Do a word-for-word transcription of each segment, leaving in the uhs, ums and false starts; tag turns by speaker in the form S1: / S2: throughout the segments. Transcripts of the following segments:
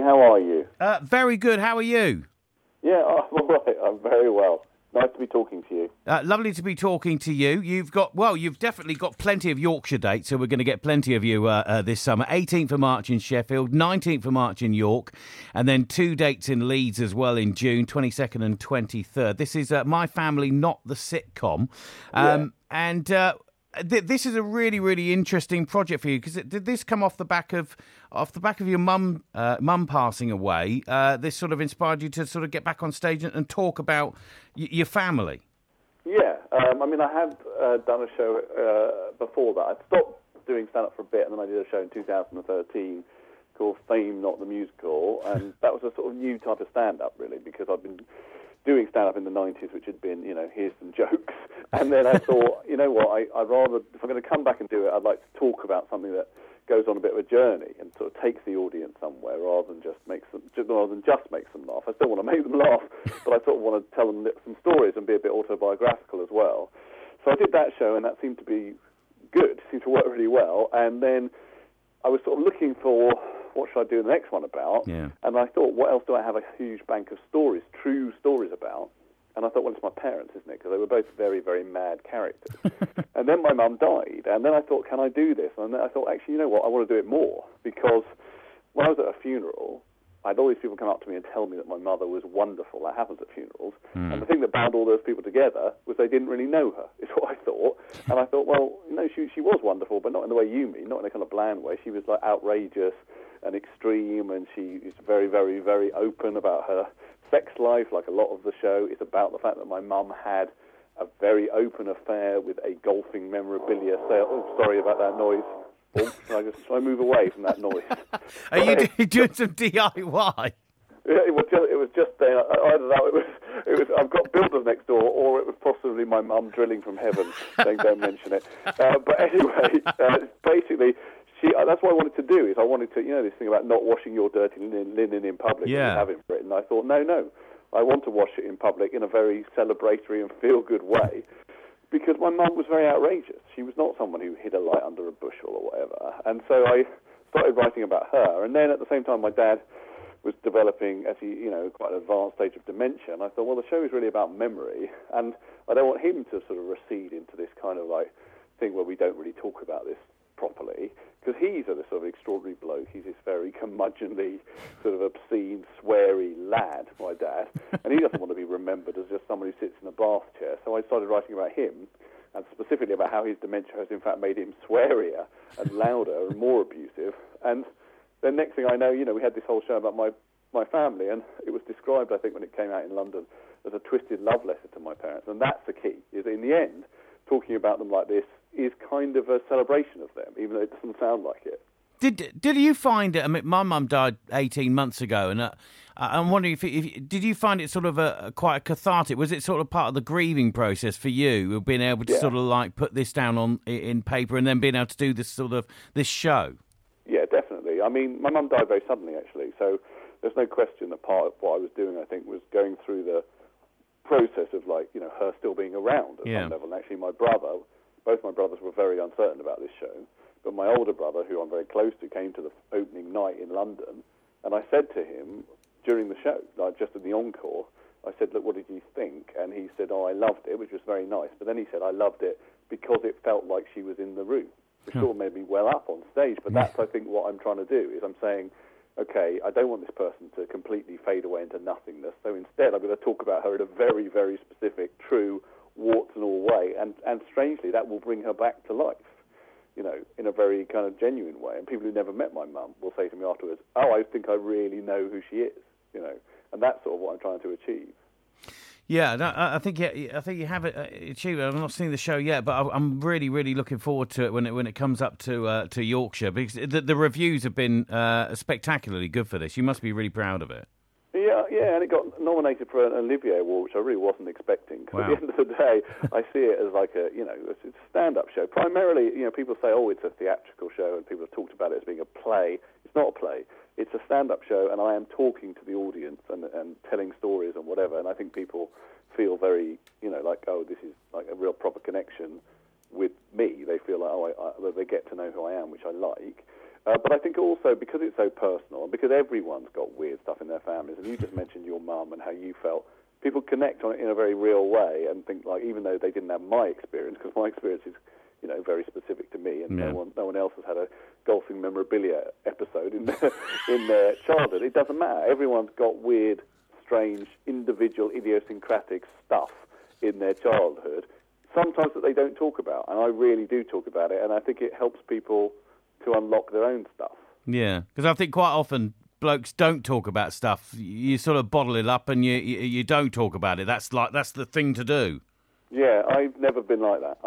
S1: how are you?
S2: Uh, very good. How are you?
S1: Yeah, I'm all right. I'm very well. Nice to be talking to you.
S2: Uh, lovely to be talking to you. You've got, well, you've definitely got plenty of Yorkshire dates, so we're going to get plenty of you uh, uh, this summer. eighteenth of March in Sheffield, nineteenth of March in York, and then two dates in Leeds as well in June, twenty-second and twenty-third. This is uh, My Family, Not the Sitcom. Um,
S1: Yeah.
S2: And... Uh, th- This is a really, really interesting project for you because did this come off the back of off the back of your mum uh, mum passing away? Uh, this sort of inspired you to sort of get back on stage and, and talk about y- your family.
S1: Yeah, um, I mean, I had uh, done a show uh, before that. I'd stopped doing stand-up for a bit, and then I did a show in two thousand thirteen called Fame, Not the Musical, and that was a sort of new type of stand-up, really, because I'd been doing stand-up in the nineties, which had been, you know, here's some jokes. And then I thought, you know what, I, I'd rather, if I'm going to come back and do it, I'd like to talk about something that goes on a bit of a journey and sort of takes the audience somewhere rather than just makes them, rather than just makes them laugh. I still want to make them laugh, but I sort of want to tell them some stories and be a bit autobiographical as well. So I did that show, and that seemed to be good, seemed to work really well. And then I was sort of looking for what should I do the next one about,
S2: Yeah.
S1: and I thought, what else do I have a huge bank of stories, true stories about? And I thought, well, it's my parents, isn't it? Because they were both very, very mad characters. And then my mum died, and then I thought, can I do this? And then I thought, actually, you know what, I want to do it more, because when I was at a funeral, I had all these people come up to me and tell me that my mother was wonderful. That happens at funerals.
S2: Mm.
S1: And the thing that bound all those people together was they didn't really know her, is what I thought. And I thought, well, you know, she, she was wonderful, but not in the way you mean, not in a kind of bland way. She was, like, outrageous and extreme, and she is very, very, very open about her sex life, like a lot of the show. It's about the fact that my mum had a very open affair with a golfing memorabilia sale. Oh, sorry about that noise. Oh, should I just should I move away from that noise?
S2: Are you do- doing some D I Y?
S1: Yeah, it was just, it was just there. Either that, it was, it was. I've got builders next door, or it was possibly my mum drilling from heaven, saying don't mention it. Uh, but anyway, uh, basically, she. Uh, that's what I wanted to do. Is I wanted to, you know, this thing about not washing your dirty linen, linen in public.
S2: Yeah.
S1: That you have in Britain. I thought, no, no, I want to wash it in public in a very celebratory and feel-good way. Because my mum was very outrageous. She was not someone who hid a light under a bushel or whatever. And so I started writing about her. And then at the same time, my dad was developing, as he, you know, quite an advanced stage of dementia. And I thought, well, the show is really about memory. And I don't want him to sort of recede into this kind of like thing where we don't really talk about this properly. Because he's a sort of extraordinary bloke. He's this very curmudgeonly, sort of obscene, sweary lad, my dad. And he doesn't want to be remembered as just someone who sits in a bath chair. So I started writing about him, and specifically about how his dementia has in fact made him swearier and louder and more abusive. And then next thing I know, you know, we had this whole show about my, my family, and it was described, I think, when it came out in London, as a twisted love letter to my parents. And that's the key, is in the end, talking about them like this is kind of a celebration of them, even though it doesn't sound like it.
S2: Did did you find it? I mean, my mum died eighteen months ago, and uh, I'm wondering if, if did you find it sort of a, a quite a cathartic? Was it sort of part of the grieving process for you, of being able to
S1: Yeah.
S2: sort of like put this down on in paper and then being able to do this sort of this show?
S1: Yeah, definitely. I mean, my mum died very suddenly, actually, so there's no question that part of what I was doing, I think, was going through the process of, like, you know, her still being around at
S2: Yeah.
S1: some level. And actually, my brother, both my brothers were very uncertain about this show, but my older brother, who I'm very close to, came to the opening night in London, and I said to him during the show, like just in the encore, I said, look, what did you think? And he said, oh, I loved it, which was very nice. But then he said, I loved it because it felt like she was in the room, which
S2: Huh.
S1: sort of made me well up on stage. But that's, I think, what I'm trying to do, is I'm saying, okay, I don't want this person to completely fade away into nothingness. So instead, I'm going to talk about her in a very, very specific, true, warts and all way. And, and strangely, that will bring her back to life, you know, in a very kind of genuine way. And people who never met my mum will say to me afterwards, oh, I think I really know who she is, you know. And that's sort of what I'm trying to achieve.
S2: Yeah, no, I I think yeah, I think you have it uh, achieved. I've not seen the show yet, but I- I'm really, really looking forward to it when it when it comes up to uh, to Yorkshire, because the, the reviews have been uh, spectacularly good for this. You must be really proud of it.
S1: Yeah, yeah, and it got nominated for an Olivier Award, which I really wasn't expecting. Because
S2: Wow.
S1: at the end of the day, I see it as like a, you know, it's it's a stand-up show. Primarily, you know, people say, oh, it's a theatrical show, and people have talked about it as being a play. It's not a play. It's a stand-up show, and I am talking to the audience and, and telling stories and whatever, and I think people feel very, you know, like, oh, this is like a real proper connection with me. They feel like, oh, I, I, they get to know who I am, which I like. Uh, but I think also because it's so personal, and because everyone's got weird stuff in their families, and you just mentioned your mum and how you felt, people connect on it in a very real way and think, like, even though they didn't have my experience, because my experience is, you know, very specific to me, and
S2: yeah.
S1: no one no one else has had a golfing memorabilia episode in their, in their childhood. It doesn't matter. Everyone's got weird, strange, individual, idiosyncratic stuff in their childhood, sometimes that they don't talk about, and I really do talk about it, and I think it helps people to unlock their own stuff.
S2: Yeah, because I think quite often blokes don't talk about stuff. You sort of bottle it up and you, you you don't talk about it. That's like that's the thing to do.
S1: Yeah, I've never been like that.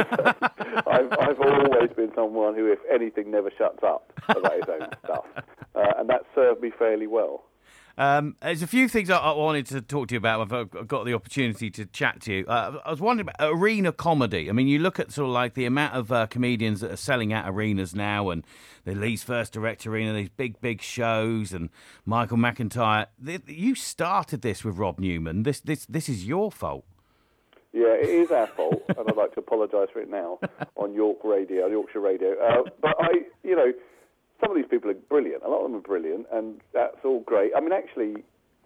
S1: I've, I've always been someone who, if anything, never shuts up about his own stuff, uh, and that served me fairly well.
S2: Um, there's a few things I, I wanted to talk to you about. I've, I've got the opportunity to chat to you. Uh, I was wondering about arena comedy. I mean, you look at sort of like the amount of uh, comedians that are selling out arenas now, and the Lee's First Direct Arena, these big, big shows, and Michael McIntyre. The, you started this with Rob Newman. This, this, this is your fault.
S1: Yeah, it is our fault, and I'd like to apologise for it now on York Radio, Yorkshire Radio. Uh, but I, you know, some of these people are brilliant. A lot of them are brilliant, and that's all great. I mean, actually,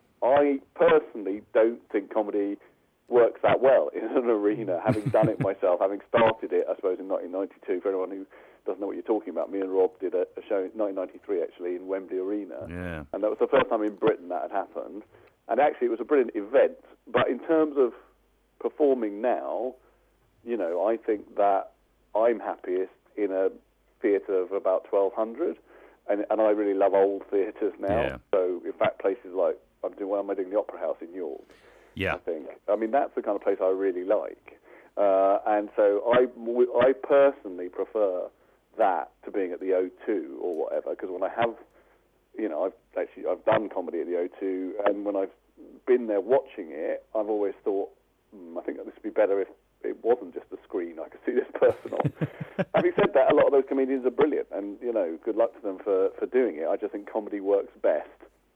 S1: I personally don't think comedy works that well in an arena, having done it myself, having started it, I suppose, in nineteen ninety-two. For anyone who doesn't know what you're talking about, me and Rob did a, a show in nineteen ninety-three, actually, in Wembley Arena.
S2: Yeah.
S1: And that was the first time in Britain that had happened. And actually, it was a brilliant event. But in terms of performing now, you know, I think that I'm happiest in a theatre of about twelve hundred, and, and I really love old theatres now.
S2: Yeah.
S1: So, in fact, places like, I'm doing, well, am I doing the Opera House in York?
S2: Yeah.
S1: I think. I mean, that's the kind of place I really like. Uh, and so I, I personally prefer that to being at the O two or whatever, because when I have, you know, I've actually, I've done comedy at the O two, and when I've been there watching it, I've always thought, I think this would be better if it wasn't just a screen. I could see this person on. Having said that, a lot of those comedians are brilliant, and, you know, good luck to them for, for doing it. I just think comedy works best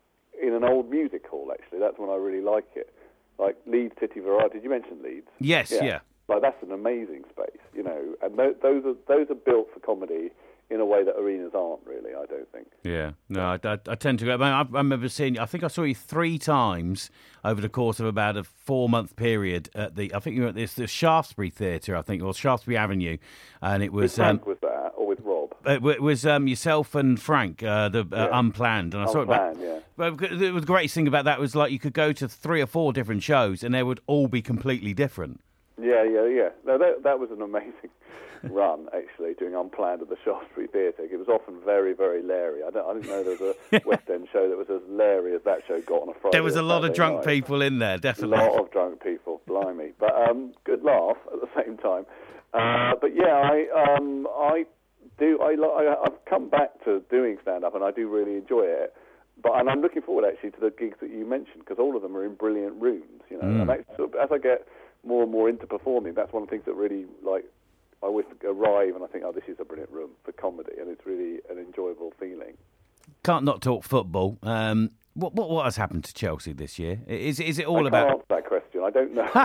S1: in an old music hall, actually. That's when I really like it. Like Leeds City Variety. Did you mention Leeds?
S2: Yes, yeah. yeah.
S1: Like, that's an amazing space, you know, and th- those are those are built for comedy in a way that arenas aren't, really, I don't think.
S2: Yeah, no, I, I, I tend to go. I, mean, I, I remember seeing. I think I saw you three times over the course of about a four-month period at the. I think you were at this the Shaftesbury Theatre. I think it was Shaftesbury Avenue, and it was.
S1: With Frank
S2: um,
S1: was that, or with Rob?
S2: It, it was um, yourself and Frank, uh, the uh,
S1: Yeah.
S2: Unplanned, and I saw it.
S1: Unplanned, yeah.
S2: But the the greatest thing about that was like you could go to three or four different shows, and they would all be completely different.
S1: Yeah, yeah, yeah. No, that that was an amazing run, actually, doing Unplanned at the Shaftesbury Theatre. It was often very, very leery. I, don't, I didn't know there was a West End show that was as leery as that show got on a Friday.
S2: There was a lot of
S1: Saturday
S2: drunk
S1: night.
S2: people in there, definitely.
S1: A lot of drunk people, blimey. But um, good laugh at the same time. Uh, but yeah, I um, I do. I, I I've come back to doing stand-up, and I do really enjoy it. But and I'm looking forward actually to the gigs that you mentioned, because all of them are in brilliant rooms. You know,
S2: Mm.
S1: and actually, sort of, as I get more and more into performing, that's one of the things that really, like, I always arrive and I think, oh, this is a brilliant room for comedy, and it's really an enjoyable feeling.
S2: Can't not talk football. Um, what what what has happened to Chelsea this year? Is is it all
S1: I
S2: about?
S1: can't answer that question. I don't know.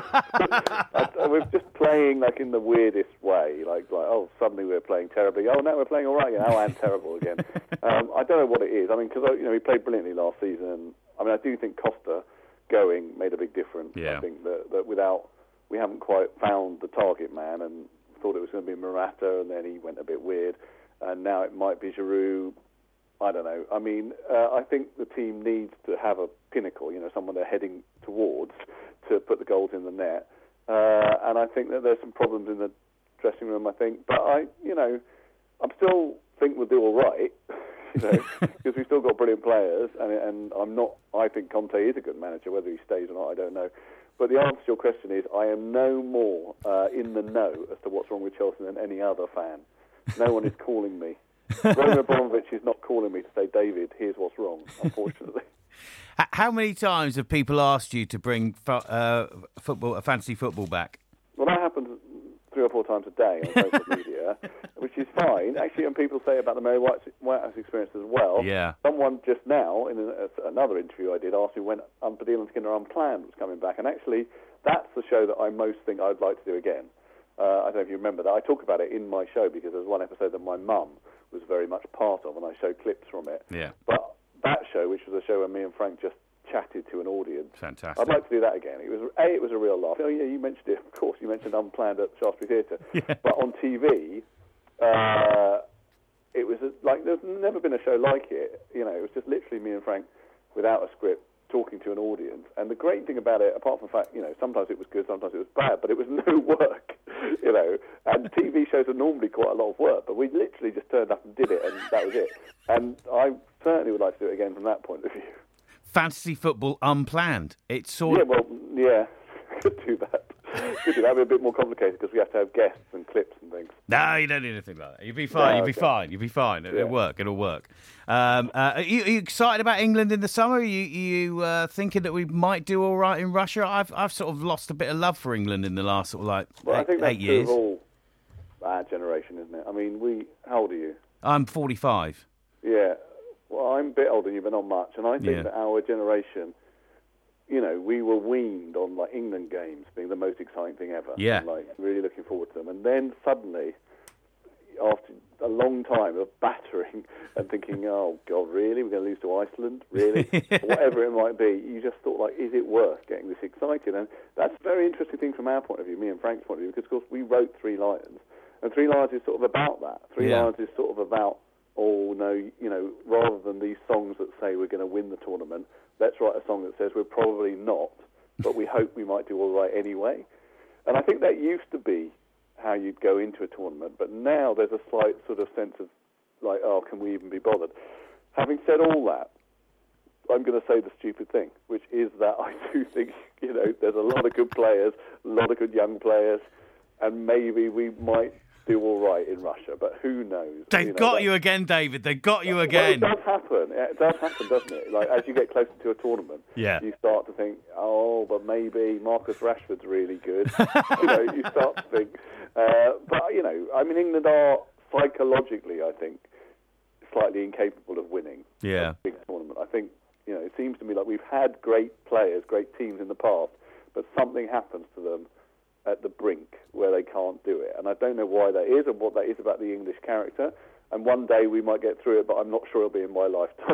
S1: I, we're just playing like in the weirdest way. Like like oh, suddenly we're playing terribly. Oh, now we're playing all right again. Oh, and terrible again. Um, I don't know what it is. I mean, because you know we played brilliantly last season. I mean, I do think Costa going made a big difference.
S2: Yeah.
S1: I think that, that without we haven't quite found the target man, and thought it was going to be Morata, and then he went a bit weird, and now it might be Giroud. I don't know. I mean, uh, I think the team needs to have a pinnacle, you know, someone they're heading towards to put the goals in the net. Uh, and I think that there's some problems in the dressing room, I think. But I, you know, I still think we'll do all right, you know, because we've still got brilliant players. And, and I'm not, I think Conte is a good manager. Whether he stays or not, I don't know. But the answer to your question is, I am no more uh, in the know as to what's wrong with Chelsea than any other fan. No one is calling me. Roman Abramovich is not calling me to say, David, here's what's wrong, unfortunately.
S2: How many times have people asked you to bring fo- uh, football, a fantasy football back?
S1: Well, that happens three or four times a day on social media, which is fine. Actually, and people say about the Mary White, Whitehouse experience as well.
S2: Yeah.
S1: Someone just now, in a, another interview I did, asked me when Unpadil and Skinner Unplanned was coming back. And actually, that's the show that I most think I'd like to do again. Uh, I don't know if you remember that. I talk about it in my show because there's one episode that my mum was very much part of, and I showed clips from it.
S2: Yeah.
S1: But that show, which was a show where me and Frank just chatted to an audience.
S2: Fantastic.
S1: I'd like to do that again. It was a, it was a real laugh. Oh yeah, you mentioned it. Of course, you mentioned Unplanned at Shaftesbury Theatre.
S2: Yeah.
S1: But on T V, uh, it was a, like there's never been a show like it. You know, it was just literally me and Frank without a script talking to an audience. And the great thing about it, apart from the fact, you know, sometimes it was good, sometimes it was bad, but it was no work. You know, and T V shows are normally quite a lot of work, but we literally just turned up and did it, and that was it. And I certainly would like to do it again from that point of view.
S2: Fantasy football unplanned. It's sort
S1: Yeah,
S2: of...
S1: well, yeah, could do that. Could do that. It'd be a bit more complicated because we have to have guests and clips and things.
S2: No, you don't need anything like that. You'll be fine.
S1: No,
S2: You'll be
S1: okay.
S2: fine. You'll be fine. It'll
S1: Yeah.
S2: work. It'll work. Um, uh, are, you, are you excited about England in the summer? Are you, you uh, thinking that we might do all right in Russia? I've I've sort of lost a bit of love for England in the last sort of like
S1: Well,
S2: eight,
S1: I think that's
S2: eight
S1: true
S2: years.
S1: of all our generation, isn't it? I mean, we. How old are you?
S2: I'm forty-five.
S1: Yeah. Well, I'm a bit older than you, but not much. And I think
S2: Yeah.
S1: that our generation, you know, we were weaned on like England games being the most exciting thing ever.
S2: Yeah.
S1: And, like really looking forward to them. And then suddenly, after a long time of battering and thinking, oh God, really? We're going to lose to Iceland? Really? Whatever it might be, you just thought, like, is it worth getting this excited? And that's a very interesting thing from our point of view, me and Frank's point of view, because of course we wrote Three Lions, and Three Lions is sort of about that. Three
S2: Yeah.
S1: Lions is sort of about, oh no, you know, rather than these songs that say we're going to win the tournament, let's write a song that says we're probably not, but we hope we might do all right anyway. And I think that used to be how you'd go into a tournament, but now there's a slight sort of sense of like, oh, can we even be bothered? Having said all that, I'm going to say the stupid thing, which is that I do think, you know, there's a lot of good players, a lot of good young players, and maybe we might do all right in Russia, but who knows?
S2: They've
S1: you know,
S2: got
S1: that-
S2: you again, David. They've got you
S1: Well,
S2: again.
S1: it does happen. It does happen, doesn't it? Like as you get closer to a tournament,
S2: Yeah.
S1: you start to think, oh, but maybe Marcus Rashford's really good. you know, you start to think. Uh, but you know, I mean, England are psychologically, I think, slightly incapable of winning
S2: Yeah.
S1: a big tournament. I think, you know, it seems to me like we've had great players, great teams in the past, but something happens to them at the brink where they can't do it. And I don't know why that is and what that is about the English character. And one day we might get through it, but I'm not sure it'll be in my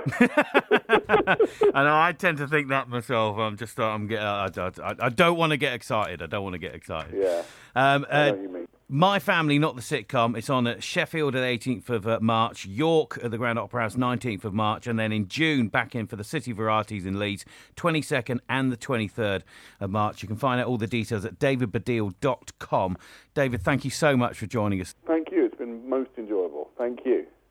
S1: lifetime.
S2: I know. I tend to think that myself. I'm just. I'm getting. I, I, I don't want to get excited. I don't want to get excited.
S1: Yeah.
S2: Um,
S1: I know
S2: uh,
S1: what you mean.
S2: My Family, Not the Sitcom. It's on at Sheffield at eighteenth of uh, March, York at the Grand Opera House nineteenth of March, and then in June back in for the City Varieties in Leeds, twenty-second and the twenty-third of March. You can find out all the details at david baddiel dot com. David, thank you so much for joining us.
S1: Thank you. It's been most enjoyable. Thank you.